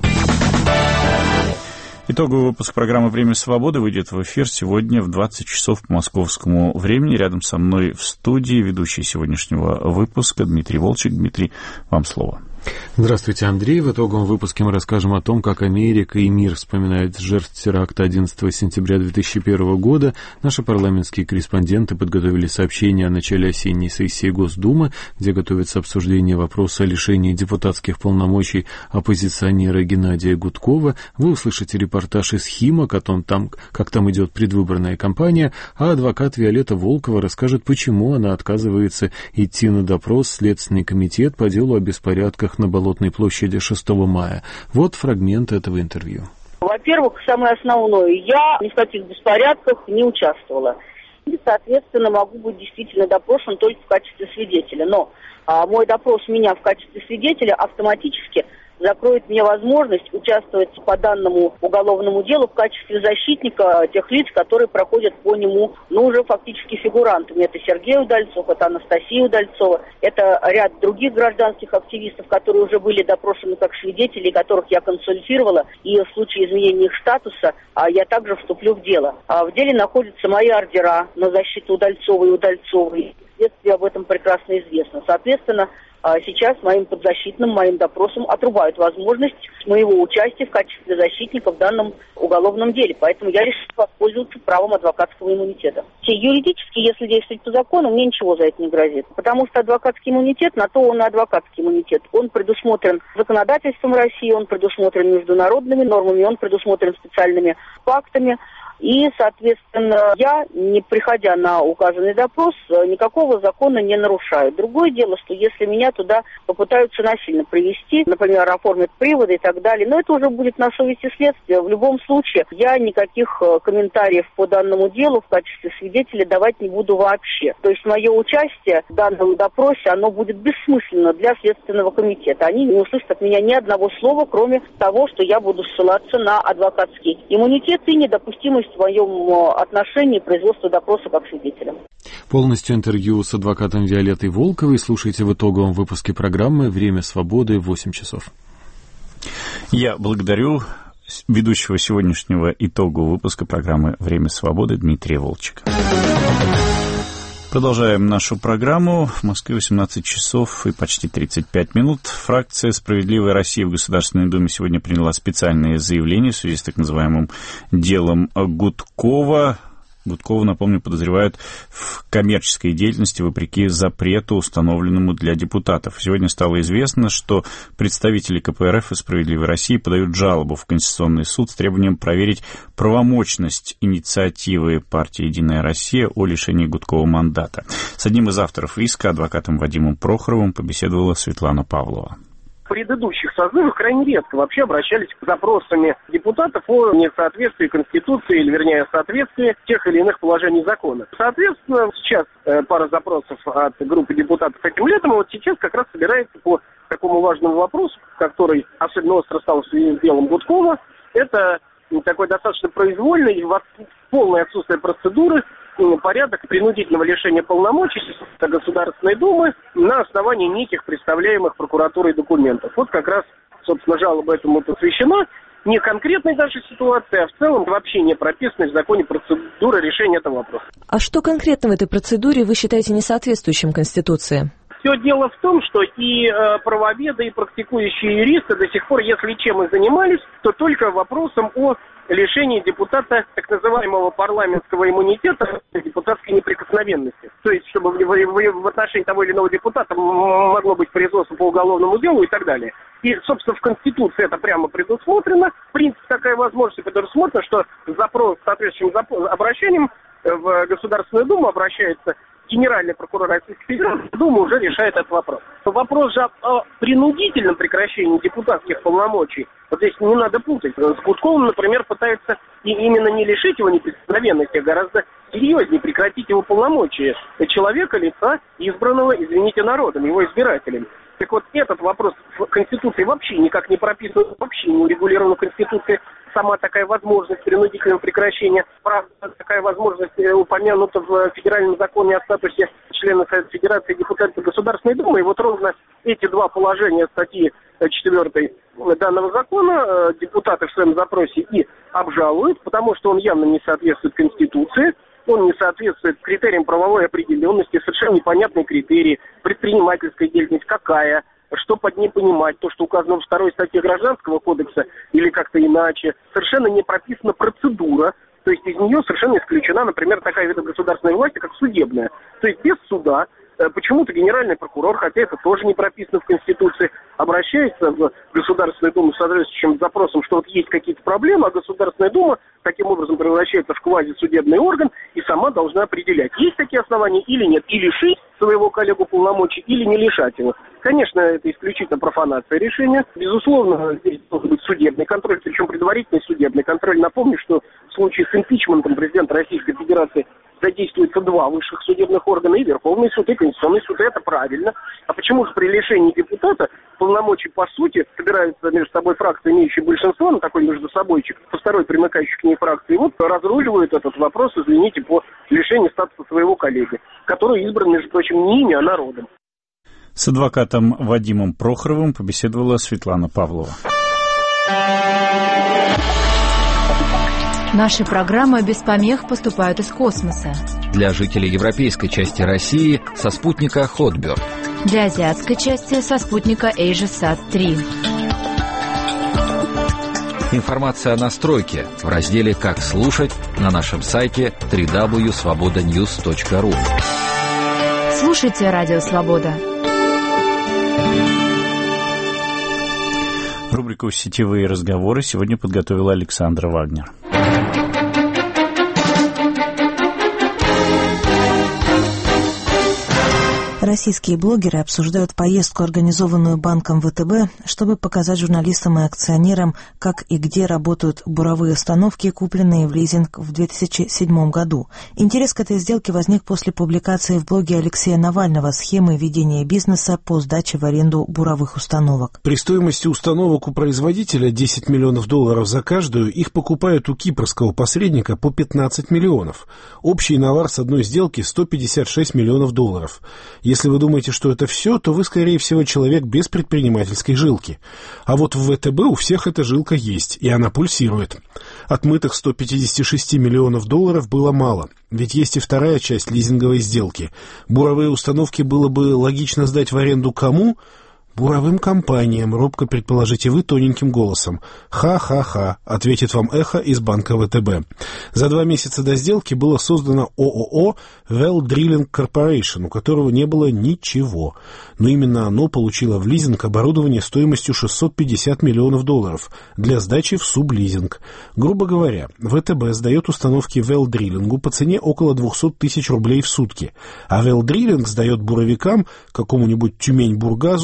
Итоговый выпуск программы «Время свободы» выйдет в эфир сегодня в 20 часов по московскому времени. Рядом со мной в студии ведущий сегодняшнего выпуска Дмитрий Волчек. Дмитрий, вам слово. Здравствуйте, Андрей. В итоговом выпуске мы расскажем о том, как Америка и мир вспоминают жертв теракта 11 сентября 2001 года. Наши парламентские корреспонденты подготовили сообщение о начале осенней сессии Госдумы, где готовится обсуждение вопроса о лишении депутатских полномочий оппозиционера Геннадия Гудкова. Вы услышите репортаж из Химок о том, как там идет предвыборная кампания, а адвокат Виолетта Волкова расскажет, почему она отказывается идти на допрос в Следственный комитет по делу о беспорядках на Болотной площади 6 мая. Вот фрагмент этого интервью. Во-первых, самое основное, я ни в каких беспорядках не участвовала. И, соответственно, могу быть действительно допрошен только в качестве свидетеля. Но мой допрос меня в качестве свидетеля автоматически закроет мне возможность участвовать по данному уголовному делу в качестве защитника тех лиц, которые проходят по нему, уже фактически фигурантами. Это Сергей Удальцов, это Анастасия Удальцова, это ряд других гражданских активистов, которые уже были допрошены как свидетели, которых я консультировала, и в случае изменения их статуса я также вступлю в дело. В деле находятся мои ордера на защиту Удальцова и Удальцовой. Следствие об этом прекрасно известно. Соответственно, сейчас моим подзащитным, моим допросом отрубают возможность моего участия в качестве защитника в данном уголовном деле. Поэтому я решил воспользоваться правом адвокатского иммунитета. Юридически, если действовать по закону, мне ничего за это не грозит. Потому что адвокатский иммунитет, на то он и адвокатский иммунитет. Он предусмотрен законодательством России, он предусмотрен международными нормами, он предусмотрен специальными пактами. И, соответственно, я, не приходя на указанный допрос, никакого закона не нарушаю. Другое дело, что если меня туда попытаются насильно привести, например, оформят приводы и так далее, но это уже будет на совести следствия. В любом случае, я никаких комментариев по данному делу в качестве свидетеля давать не буду вообще. То есть мое участие в данном допросе, оно будет бессмысленно для Следственного комитета. Они не услышат от меня ни одного слова, кроме того, что я буду ссылаться на адвокатский иммунитет и недопустимость в моем отношении производства допроса как свидетеля. Полностью интервью с адвокатом Виолеттой Волковой слушайте в итоговом выпуске программы «Время свободы» в 8 часов. Я благодарю ведущего сегодняшнего итогового выпуска программы «Время свободы» Дмитрия Волчека. Продолжаем нашу программу. В Москве 18 часов и почти 35 минут. Фракция «Справедливая Россия» в Государственной Думе сегодня приняла специальное заявление в связи с так называемым делом Гудкова. Гудкова, напомню, подозревают в коммерческой деятельности вопреки запрету, установленному для депутатов. Сегодня стало известно, что представители КПРФ и «Справедливой России» подают жалобу в Конституционный суд с требованием проверить правомочность инициативы партии «Единая Россия» о лишении Гудкова мандата. С одним из авторов иска, адвокатом Вадимом Прохоровым, побеседовала Светлана Павлова. В предыдущих созывах крайне редко вообще обращались к запросами депутатов о несоответствии Конституции, или, вернее, соответствии тех или иных положений закона. Соответственно, сейчас пара запросов от группы депутатов этим летом, и вот сейчас как раз собирается по такому важному вопросу, который особенно остро стал в связи с делом Гудкова. Это такой достаточно произвольный, полное отсутствие процедуры порядок принудительного лишения полномочий Государственной Думы на основании неких представляемых прокуратурой документов. Вот как раз, собственно, жалоба этому посвящена. Не конкретной даже ситуации, а в целом вообще не прописанной в законе процедура решения этого вопроса. А что конкретно в этой процедуре вы считаете несоответствующим Конституции? Все дело в том, что и правоведы, и практикующие юристы до сих пор, если чем и занимались, то только вопросом о лишении депутата так называемого парламентского иммунитета, депутатской неприкосновенности. То есть, чтобы в отношении того или иного депутата могло быть производство по уголовному делу и так далее. И, собственно, в Конституции это прямо предусмотрено. В принципе, такая возможность предусмотрена, что запрос с соответствующим обращением в Государственную Думу обращается Генеральный прокурор Российской Федерации, Дума уже решает этот вопрос. Вопрос же о принудительном прекращении депутатских полномочий, вот здесь не надо путать. С Гудковым, например, пытаются именно не лишить его неприкосновенности, а гораздо серьезнее прекратить его полномочия человека, лица, избранного, народом, его избирателями. Так вот, этот вопрос в Конституции вообще никак не прописан, вообще не урегулирован в Конституции. Сама такая возможность принудительного прекращения, правда, такая возможность упомянута в Федеральном законе о статусе члена Совета Федерации и депутата Государственной Думы. И вот ровно эти два положения статьи 4 данного закона депутаты в своем запросе и обжалуют, потому что он явно не соответствует Конституции. Он не соответствует критериям правовой определенности, совершенно непонятные критерии, предпринимательская деятельность какая, что под ней понимать, то, что указано во 2 статье Гражданского кодекса или как-то иначе. Совершенно не прописана процедура, то есть из нее совершенно исключена, например, такая вида государственной власти, как судебная. То есть без суда почему-то генеральный прокурор, хотя это тоже не прописано в Конституции, обращается в Государственную Думу с соответствующим запросом, что вот есть какие-то проблемы, а Государственная Дума таким образом превращается в квазисудебный орган и сама должна определять, есть такие основания или нет, и лишить своего коллегу полномочий, или не лишать его. Конечно, это исключительно профанация решения. Безусловно, здесь должен быть судебный контроль, причем предварительный судебный контроль. Напомню, что в случае с импичментом президента Российской Федерации задействуются 2 высших судебных органа, и Верховный суд, и Конституционный суд, и это правильно. А почему же при лишении депутата полномочий, по сути, собираются между собой фракции, имеющие большинство, на такой между собойчик, по второй примыкающей к ней фракции, и вот разруливают этот вопрос, извините, по лишению статуса своего коллеги, который избран, между прочим, не ими, а народом. С адвокатом Вадимом Прохоровым побеседовала Светлана Павлова. Наши программы без помех поступают из космоса. Для жителей европейской части России со спутника Hotbird. Для азиатской части со спутника AsiaSat-3. Информация о настройке в разделе «Как слушать» на нашем сайте www.svobodanews.ru. Слушайте Радио Свобода. Рубрику «Сетевые разговоры» сегодня подготовила Александра Вагнер. Российские блогеры обсуждают поездку, организованную банком ВТБ, чтобы показать журналистам и акционерам, как и где работают буровые установки, купленные в лизинг в 2007 году. Интерес к этой сделке возник после публикации в блоге Алексея Навального схемы ведения бизнеса по сдаче в аренду буровых установок. При стоимости установок у производителя $10 миллионов за каждую, их покупают у кипрского посредника по 15 миллионов. Общий навар с одной сделки $156 миллионов. Если вы думаете, что это все, то вы, скорее всего, человек без предпринимательской жилки. А вот в ВТБ у всех эта жилка есть, и она пульсирует. Отмытых $156 миллионов было мало, ведь есть и вторая часть лизинговой сделки. Буровые установки было бы логично сдать в аренду кому? Буровым компаниям, робко предположите вы тоненьким голосом. «Ха-ха-ха», ответит вам эхо из банка ВТБ. За 2 месяца до сделки было создано ООО «Well Drilling Corporation», у которого не было ничего. Но именно оно получило в лизинг оборудование стоимостью $650 миллионов для сдачи в сублизинг. Грубо говоря, ВТБ сдает установки Well Drilling по цене около 200 тысяч рублей в сутки, а Well Drilling сдает буровикам, какому-нибудь Тюмень-Бургазу, по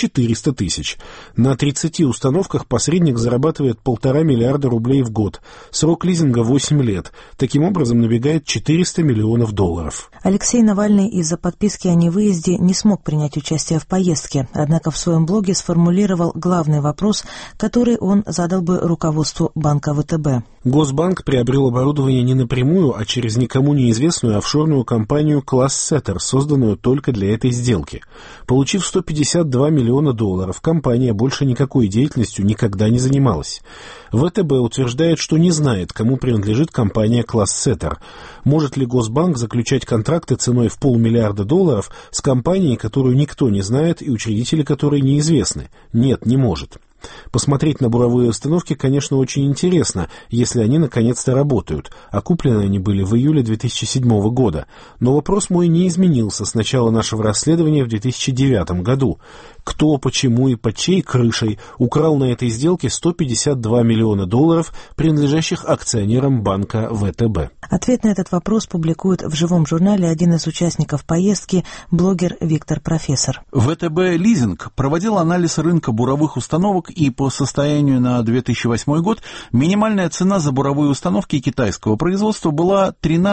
400 тысяч. На 30 установках посредник зарабатывает 1,5 миллиарда рублей в год. Срок лизинга 8 лет. Таким образом, набегает 400 миллионов долларов. Алексей Навальный из-за подписки о невыезде не смог принять участие в поездке, однако в своем блоге сформулировал главный вопрос, который он задал бы руководству банка ВТБ. Госбанк приобрел оборудование не напрямую, а через никому неизвестную офшорную компанию Классеттер, созданную только для этой сделки. Получив 152 миллиона долларов, компания больше никакой деятельностью никогда не занималась. ВТБ утверждает, что не знает, кому принадлежит компания Классеттер. Может ли Госбанк заключать контракты ценой в $500 миллиарда с компанией, которую никто не знает и учредители которой неизвестны? Нет, не может. Посмотреть на буровые установки, конечно, очень интересно, если они наконец-то работают, а куплены они были в июле 2007 года. Но вопрос мой не изменился с начала нашего расследования в 2009 году. Кто, почему и под чьей крышей украл на этой сделке 152 миллиона долларов, принадлежащих акционерам банка ВТБ? Ответ на этот вопрос публикует в живом журнале один из участников поездки, блогер Виктор Профессор. ВТБ Лизинг проводил анализ рынка буровых установок, и по состоянию на 2008 год минимальная цена за буровые установки китайского производства была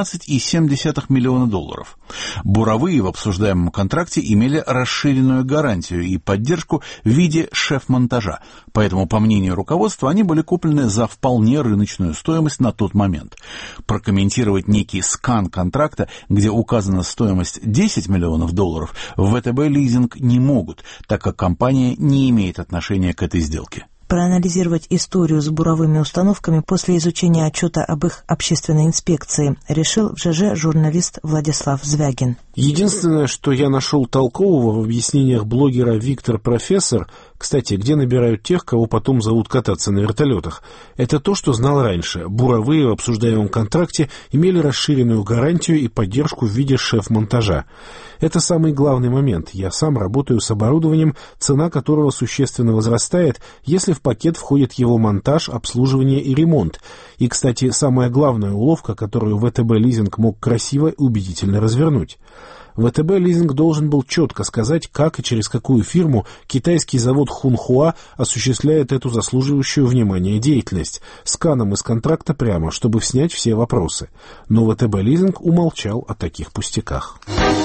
13,7 миллиона долларов. Буровые в обсуждаемом контракте имели расширенную гарантию и поддержку в виде шеф-монтажа, поэтому, по мнению руководства, они были куплены за вполне рыночную стоимость на тот момент. Прокомментировать некий скан контракта, где указана стоимость 10 миллионов долларов, в ВТБ Лизинг не могут, так как компания не имеет отношения к этой сделке. Проанализировать историю с буровыми установками после изучения отчета об их общественной инспекции решил в ЖЖ журналист Владислав Звягин. Единственное, что я нашел толкового в объяснениях блогера Виктор Профессор, кстати, где набирают тех, кого потом зовут кататься на вертолетах, это то, что знал раньше. Буровые в обсуждаемом контракте имели расширенную гарантию и поддержку в виде шеф-монтажа. Это самый главный момент. Я сам работаю с оборудованием, цена которого существенно возрастает, если в пакет входит его монтаж, обслуживание и ремонт. И, кстати, самая главная уловка, которую ВТБ Лизинг мог красиво и убедительно развернуть. ВТБ Лизинг должен был четко сказать, как и через какую фирму китайский завод Хунхуа осуществляет эту заслуживающую внимания деятельность, сканом из контракта прямо, чтобы снять все вопросы. Но ВТБ Лизинг умолчал о таких пустяках.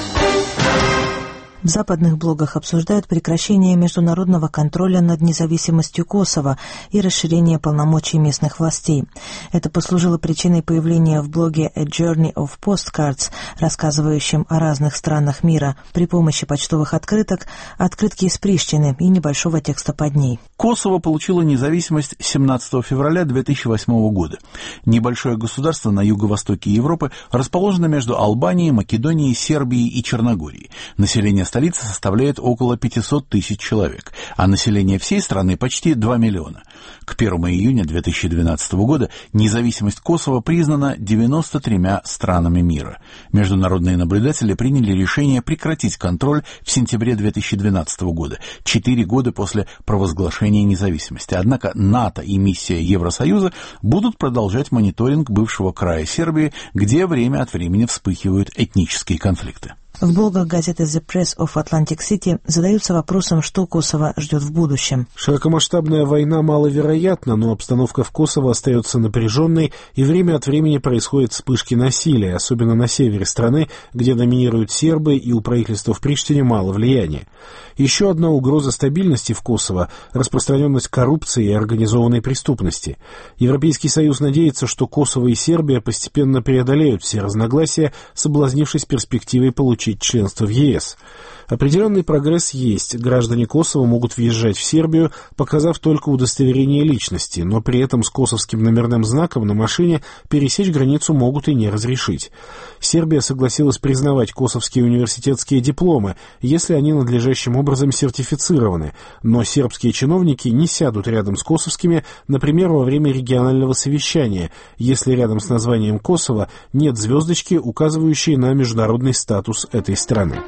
В западных блогах обсуждают прекращение международного контроля над независимостью Косово и расширение полномочий местных властей. Это послужило причиной появления в блоге A Journey of Postcards, рассказывающем о разных странах мира, при помощи почтовых открыток, открытки из Приштины и небольшого текста под ней. Косово получило независимость 17 февраля 2008 года. Небольшое государство на юго-востоке Европы расположено между Албанией, Македонией, Сербией и Черногорией. Население столицы составляет около 500 тысяч человек, а население всей страны почти 2 миллиона. К 1 июня 2012 года независимость Косово признана 93 странами мира. Международные наблюдатели приняли решение прекратить контроль в сентябре 2012 года, 4 года после провозглашения независимости. Однако НАТО и миссия Евросоюза будут продолжать мониторинг бывшего края Сербии, где время от времени вспыхивают этнические конфликты. В блогах газеты The Press of Atlantic City задаются вопросом, что Косово ждет в будущем. Широкомасштабная война маловероятна, но обстановка в Косово остается напряженной, и время от времени происходят вспышки насилия, особенно на севере страны, где доминируют сербы, и у правительства в Приштине мало влияния. Еще одна угроза стабильности в Косово – распространенность коррупции и организованной преступности. Европейский Союз надеется, что Косово и Сербия постепенно преодолеют все разногласия, соблазнившись перспективой получить членство в ЕС. Определенный прогресс есть. Граждане Косово могут въезжать в Сербию, показав только удостоверение личности, но при этом с косовским номерным знаком на машине пересечь границу могут и не разрешить. Сербия согласилась признавать косовские университетские дипломы, если они надлежащим образом сертифицированы, но сербские чиновники не сядут рядом с косовскими, например, во время регионального совещания, если рядом с названием Косово нет звездочки, указывающей на международный статус этой страны.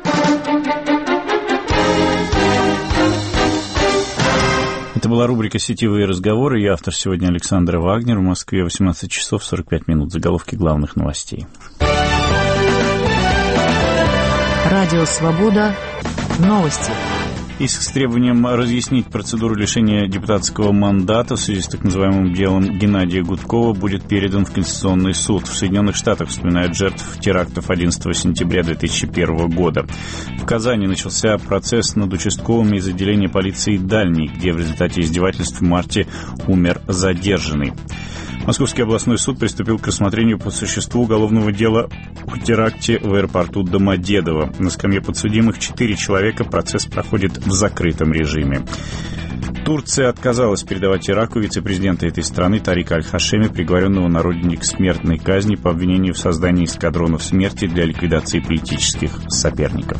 Это была рубрика «Сетевые разговоры». Я автор сегодня Александр Вагнер. В Москве 18 часов 45 минут. Заголовки главных новостей. Радио «Свобода». Новости. Иск с требованием разъяснить процедуру лишения депутатского мандата в связи с так называемым делом Геннадия Гудкова будет передан в Конституционный суд. В Соединенных Штатах вспоминают жертв терактов 11 сентября 2001 года. В Казани начался процесс над участковыми из отделения полиции «Дальний», где в результате издевательств в марте умер задержанный. Московский областной суд приступил к рассмотрению по существу уголовного дела о теракте в аэропорту Домодедово. На скамье подсудимых 4 человека, процесс проходит в закрытом режиме. Турция отказалась передавать Ираку вице-президента этой страны Тарика Аль-Хашеми, приговоренного на родине к смертной казни по обвинению в создании эскадронов смерти для ликвидации политических соперников.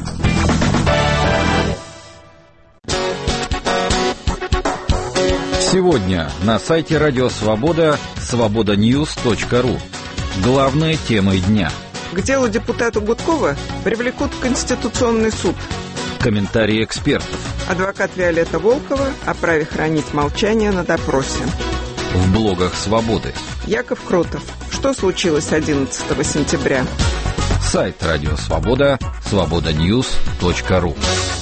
Сегодня на сайте Радио Свобода свободаnews.ру. Главные темы дня. К делу депутата Гудкова привлекут Конституционный суд. Комментарии экспертов. Адвокат Виолетта Волкова о праве хранить молчание на допросе. В блогах Свободы. Яков Кротов. Что случилось 11 сентября? Сайт Радио Свобода свободаnews.ру.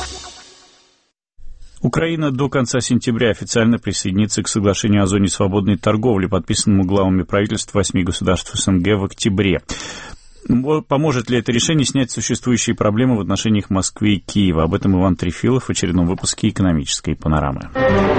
Украина до конца сентября официально присоединится к соглашению о зоне свободной торговли, подписанному главами правительств 8 государств СНГ в октябре. Поможет ли это решение снять существующие проблемы в отношениях Москвы и Киева? Об этом Иван Трефилов в очередном выпуске «Экономической панорамы».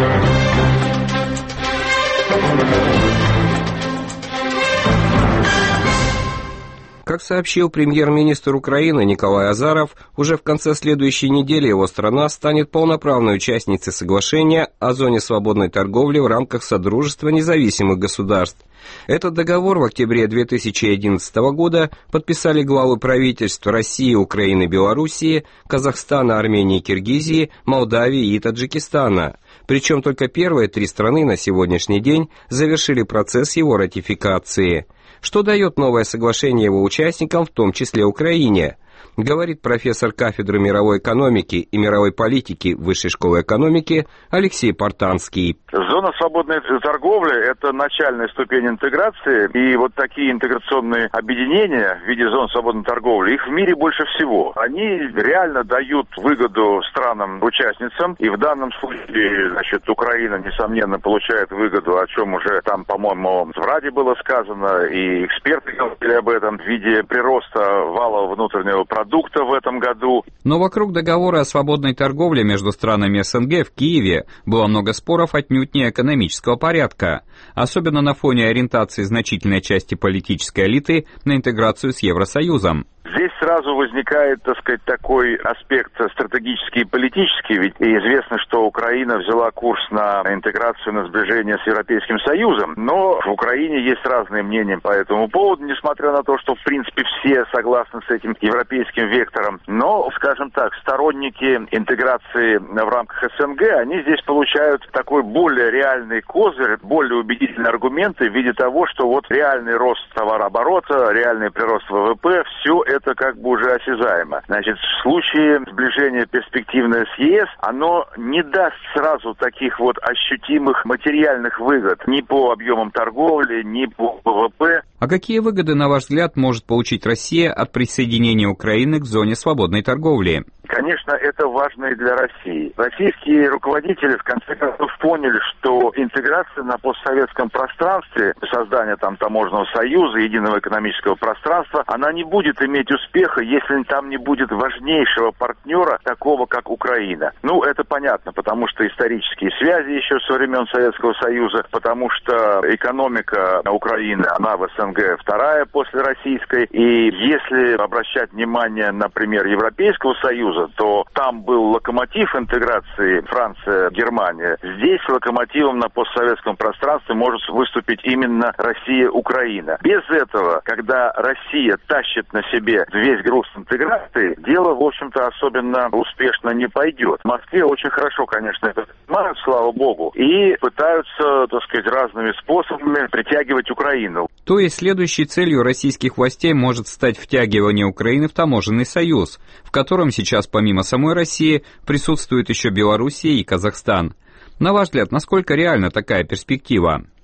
Как сообщил премьер-министр Украины Николай Азаров, уже в конце следующей недели его страна станет полноправной участницей соглашения о зоне свободной торговли в рамках Содружества независимых государств. Этот договор в октябре 2011 года подписали главы правительств России, Украины, Белоруссии, Казахстана, Армении, Киргизии, Молдавии и Таджикистана. Причем только первые 3 страны на сегодняшний день завершили процесс его ратификации. Что дает новое соглашение его участникам, в том числе Украине? Говорит профессор кафедры мировой экономики и мировой политики Высшей школы экономики Алексей Портанский. Зона свободной торговли – это начальная ступень интеграции, и вот такие интеграционные объединения в виде зон свободной торговли, их в мире больше всего. Они реально дают выгоду странам-участницам, и в данном случае, Украина, несомненно, получает выгоду, о чем уже там, по-моему, в Раде было сказано, и эксперты говорили об этом, в виде прироста валового внутреннего продукта в этом году. Но вокруг договора о свободной торговле между странами СНГ в Киеве было много споров отнюдь не экономического порядка, особенно на фоне ориентации значительной части политической элиты на интеграцию с Евросоюзом. Здесь сразу возникает, такой аспект стратегический и политический, ведь известно, что Украина взяла курс на интеграцию, на сближение с Европейским Союзом, но в Украине есть разные мнения по этому поводу, несмотря на то, что, в принципе, все согласны с этим европейским вектором. Но, скажем так, сторонники интеграции в рамках СНГ, они здесь получают такой более реальный козырь, более убедительные аргументы в виде того, что вот реальный рост товарооборота, реальный прирост ВВП, все это уже осязаемо. В случае сближения перспективное с ЕС, оно не даст сразу таких ощутимых материальных выгод ни по объемам торговли, ни по ВВП. А какие выгоды, на ваш взгляд, может получить Россия от присоединения Украины к зоне свободной торговли? Конечно, это важно и для России. Российские руководители в конце концов поняли, что интеграция на постсоветском пространстве, создание таможенного союза, единого экономического пространства, она не будет иметь успеха, если там не будет важнейшего партнера, такого как Украина. Это понятно, потому что исторические связи еще со времен Советского Союза, потому что экономика Украины, она в СНГ вторая после российской, и если обращать внимание на пример Европейского Союза, то там был локомотив интеграции Франция, Германия. Здесь локомотивом на постсоветском пространстве может выступить именно Россия, Украина. Без этого, когда Россия тащит на себе весь груз интеграции, дело, в общем-то, особенно успешно не пойдет. В Москве очень хорошо, конечно, это понимают, слава богу, и пытаются, разными способами притягивать Украину. То есть следующей целью российских властей может стать втягивание Украины в таможенный союз, в котором сейчас помимо самой России присутствуют еще Белоруссия и Казахстан. На ваш взгляд, насколько реальна такая перспектива?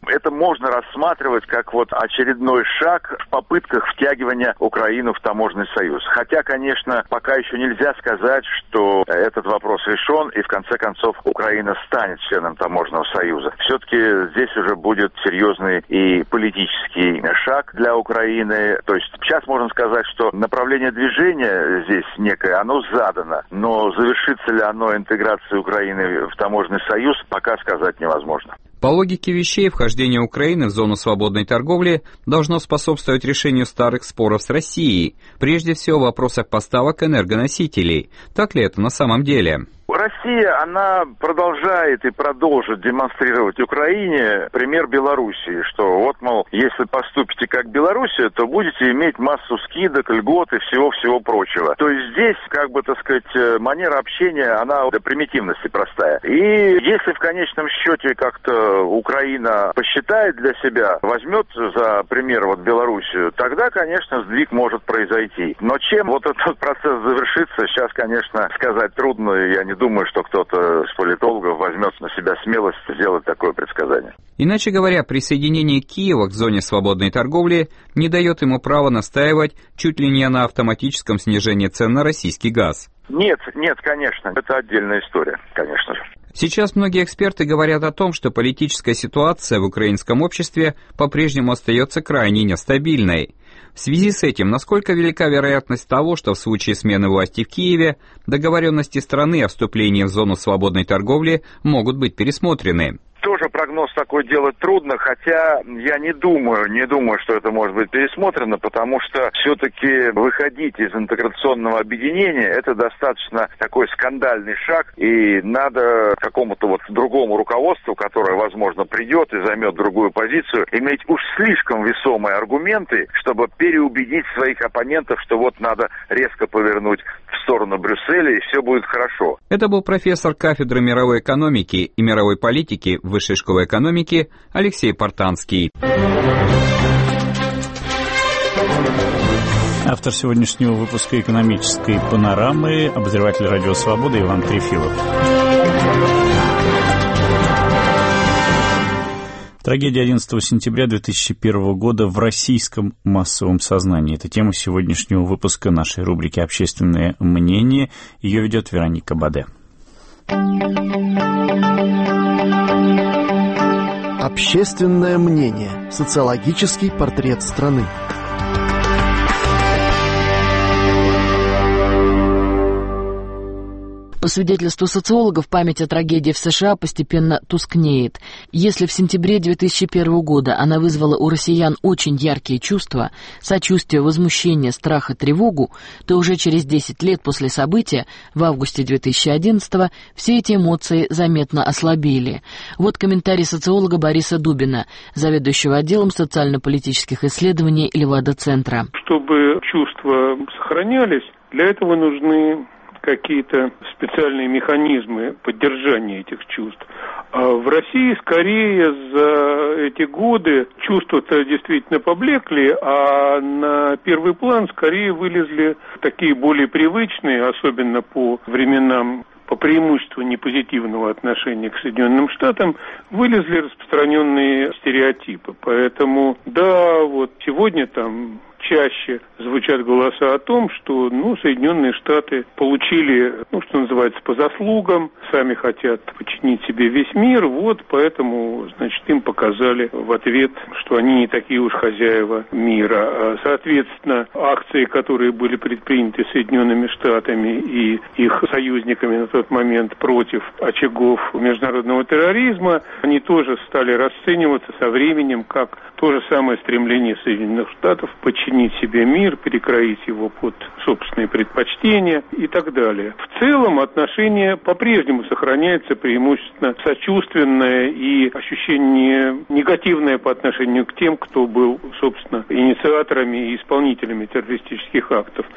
Это можно рассматривать как вот очередной шаг в попытках втягивания Украины в таможенный союз. Хотя, конечно, пока еще нельзя сказать, что этот вопрос решен, и в конце концов Украина станет членом таможенного союза. Все-таки здесь уже будет серьезный и политический шаг для Украины. То есть сейчас можно сказать, что направление движения здесь некое, оно задано, но завершится ли оно интеграцией Украины в таможенный союз, пока сказать невозможно. По логике вещей, вхождение Украины в зону свободной торговли должно способствовать решению старых споров с Россией, прежде всего в вопросах поставок энергоносителей. Так ли это на самом деле? Россия, она продолжает и продолжит демонстрировать Украине пример Белоруссии, что вот, мол, если поступите как Белоруссия, то будете иметь массу скидок, льгот и всего-всего прочего. То есть здесь, как бы, так сказать, манера общения, она до примитивности простая. И если в конечном счете как-то Украина посчитает для себя, возьмет за пример вот Белоруссию, тогда, конечно, сдвиг может произойти. Но чем вот этот процесс завершится, сейчас, конечно, сказать трудно, я не думаю, что кто-то из политологов возьмет на себя смелость сделать такое предсказание. Иначе говоря, присоединение Киева к зоне свободной торговли не дает ему права настаивать чуть ли не на автоматическом снижении цен на российский газ. Нет, конечно, это отдельная история, конечно же. Сейчас многие эксперты говорят о том, что политическая ситуация в украинском обществе по-прежнему остается крайне нестабильной. В связи с этим, насколько велика вероятность того, что в случае смены власти в Киеве договоренности страны о вступлении в зону свободной торговли могут быть пересмотрены? Тоже прогноз такой делать трудно, хотя я не думаю, что это может быть пересмотрено, потому что все-таки выходить из интеграционного объединения — это достаточно такой скандальный шаг, и надо какому-то вот другому руководству, которое, возможно, придет и займет другую позицию, иметь уж слишком весомые аргументы, чтобы переубедить своих оппонентов, что вот надо резко повернуть в сторону Брюсселя, и все будет хорошо. Это был профессор кафедры мировой экономики и мировой политики Высшей школы экономики Алексей Портанский. Автор сегодняшнего выпуска экономической панорамы, обозреватель «Радио Свобода» Иван Трефилов. Трагедия 11 сентября 2001 года в российском массовом сознании. Это тема сегодняшнего выпуска нашей рубрики «Общественное мнение». Ее ведет Вероника Баде. Общественное мнение. Социологический портрет страны. По свидетельству социологов, память о трагедии в США постепенно тускнеет. Если в сентябре 2001 года она вызвала у россиян очень яркие чувства – сочувствие, возмущение, страх и тревогу, то уже через 10 лет после события, в августе 2011-го, все эти эмоции заметно ослабели. Вот комментарий социолога Бориса Дубина, заведующего отделом социально-политических исследований Левада-центра. Чтобы чувства сохранялись, для этого нужны какие-то специальные механизмы поддержания этих чувств. А в России скорее за эти годы чувства-то действительно поблекли, а на первый план скорее вылезли такие более привычные, особенно по временам, по преимуществу непозитивного отношения к Соединенным Штатам, вылезли распространенные стереотипы. Поэтому, да, вот сегодня там чаще звучат голоса о том, что, Соединенные Штаты получили, что называется, по заслугам, сами хотят подчинить себе весь мир, поэтому, им показали в ответ, что они не такие уж хозяева мира. Соответственно, акции, которые были предприняты Соединенными Штатами и их союзниками на тот момент против очагов международного терроризма, они тоже стали расцениваться со временем как то же самое стремление Соединенных Штатов подчинить себе мир, перекроить его под собственные предпочтения и так далее. В целом отношение по-прежнему сохраняется преимущественно сочувственное и ощущение негативное по отношению к тем, кто был, собственно, инициаторами и исполнителями террористических актов.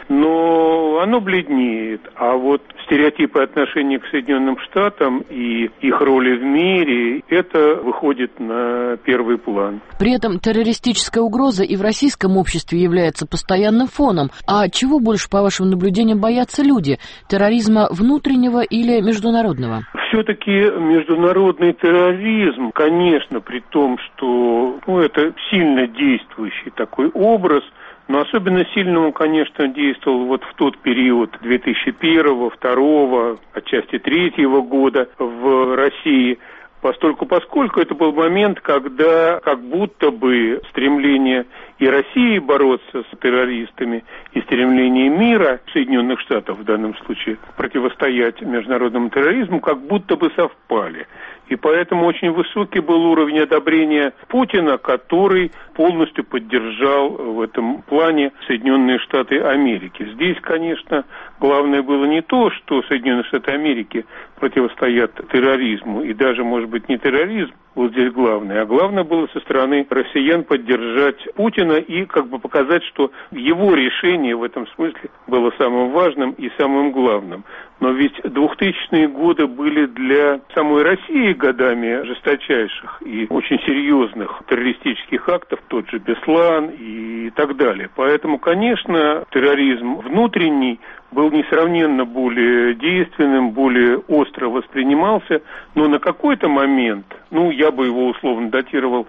Но оно бледнеет. А вот стереотипы отношения к Соединенным Штатам и их роли в мире, это выходит на первый план. При этом террористическая угроза и в российском обществе является постоянным фоном. А чего больше, по вашим наблюдениям, боятся люди? Терроризма внутреннего или международного? Все-таки международный терроризм, конечно, при том, что это сильно действующий такой образ, но особенно сильно он, конечно, действовал вот в тот период 2001, 2002, отчасти 2003 года в России, поскольку это был момент, когда как будто бы стремление и России бороться с террористами, и стремление мира, Соединенных Штатов в данном случае, противостоять международному терроризму, как будто бы совпали. И поэтому очень высокий был уровень одобрения Путина, который полностью поддержал в этом плане Соединенные Штаты Америки. Здесь, конечно, главное было не то, что Соединенные Штаты Америки противостоят терроризму, и даже, может быть, не терроризм был здесь главное, а главное было со стороны россиян поддержать Путина и как бы показать, что его решение в этом смысле было самым важным и самым главным. Но ведь 2000-е годы были для самой России годами жесточайших и очень серьезных террористических актов, тот же Беслан и так далее. Поэтому, конечно, терроризм внутренний был несравненно более действенным, более остро воспринимался, но на какой-то момент, я бы его условно датировал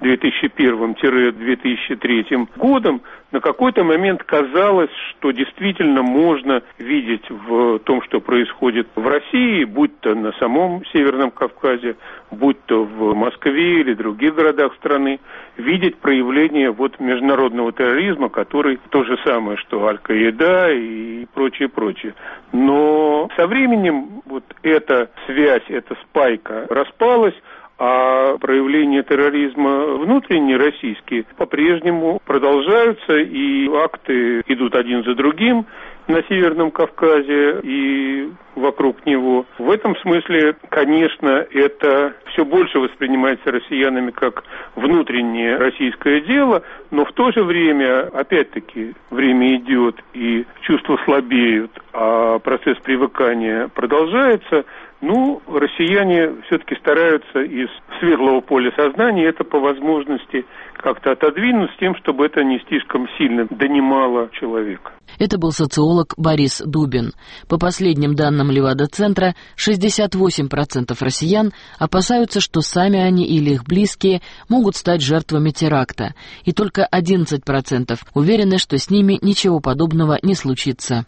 2001-2003 годом, на какой-то момент казалось, что действительно можно видеть в том, что происходит в России, будь то на самом Северном Кавказе, будь то в Москве или других городах страны, видеть проявление международного терроризма, который то же самое, что Аль-Каида и прочее. Но со временем эта связь, эта спайка распалась, а проявления терроризма внутренние, российские, по-прежнему продолжаются, и акты идут один за другим на Северном Кавказе и вокруг него. В этом смысле, конечно, это все больше воспринимается россиянами как внутреннее российское дело, но в то же время, опять-таки, время идет и чувства слабеют, а процесс привыкания продолжается. Россияне все-таки стараются из светлого поля сознания это по возможности как-то отодвинуть с тем, чтобы это не слишком сильно донимало человека. Это был социолог Борис Дубин. По последним данным Левада-центра, 68% россиян опасаются, что сами они или их близкие могут стать жертвами теракта, и только 11% уверены, что с ними ничего подобного не случится.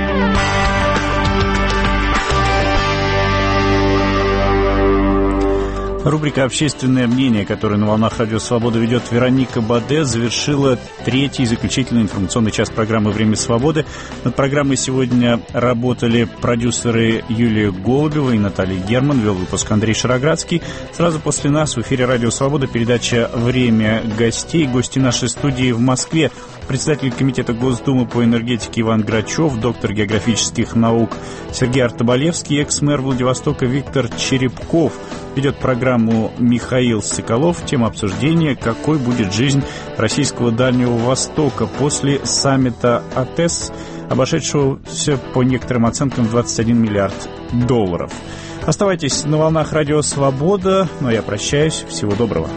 Рубрика «Общественное мнение», которую на волнах Радио Свобода ведет Вероника Баде, завершила третий и заключительный информационный час программы «Время свободы». Над программой сегодня работали продюсеры Юлия Голубева и Наталья Герман, вел выпуск Андрей Шароградский. Сразу после нас в эфире Радио Свобода передача «Время гостей». Гости нашей студии в Москве: председатель Комитета Госдумы по энергетике Иван Грачев, доктор географических наук Сергей Артобалевский, экс-мэр Владивостока Виктор Черепков. Ведет программу Михаил Соколов. Тема обсуждения: какой будет жизнь российского Дальнего Востока после саммита АТЭС, обошедшегося по некоторым оценкам в $21 миллиард. Оставайтесь на волнах Радио Свобода. Но я прощаюсь. Всего доброго.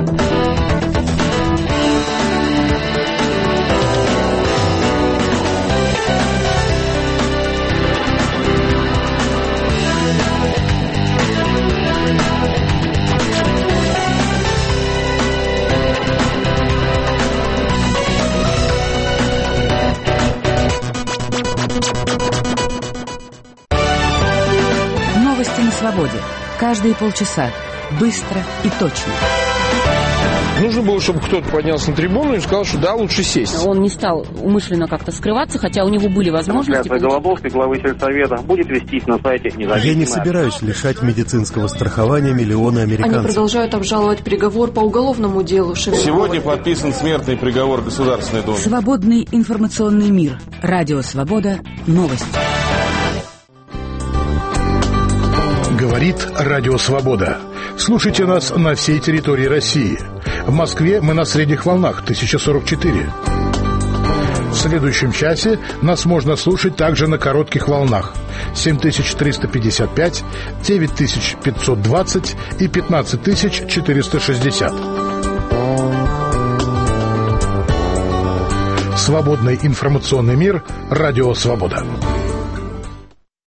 Каждые полчаса. Быстро и точно. Нужно было, чтобы кто-то поднялся на трибуну и сказал, что да, лучше сесть. Он не стал умышленно как-то скрываться, хотя у него были возможности. Трансляция Голобовской, главы сельсовета, будет вестись на сайте независимой. Я не собираюсь лишать медицинского страхования миллионы американцев. Они продолжают обжаловать приговор по уголовному делу. Сегодня подписан смертный приговор Государственной Думы. Свободный информационный мир. Радио Свобода. Новости. Говорит Радио Свобода. Слушайте нас на всей территории России. В Москве мы на средних волнах 1044. В следующем часе нас можно слушать также на коротких волнах 7355, 9520 и 15460. Свободный информационный мир. Радио Свобода.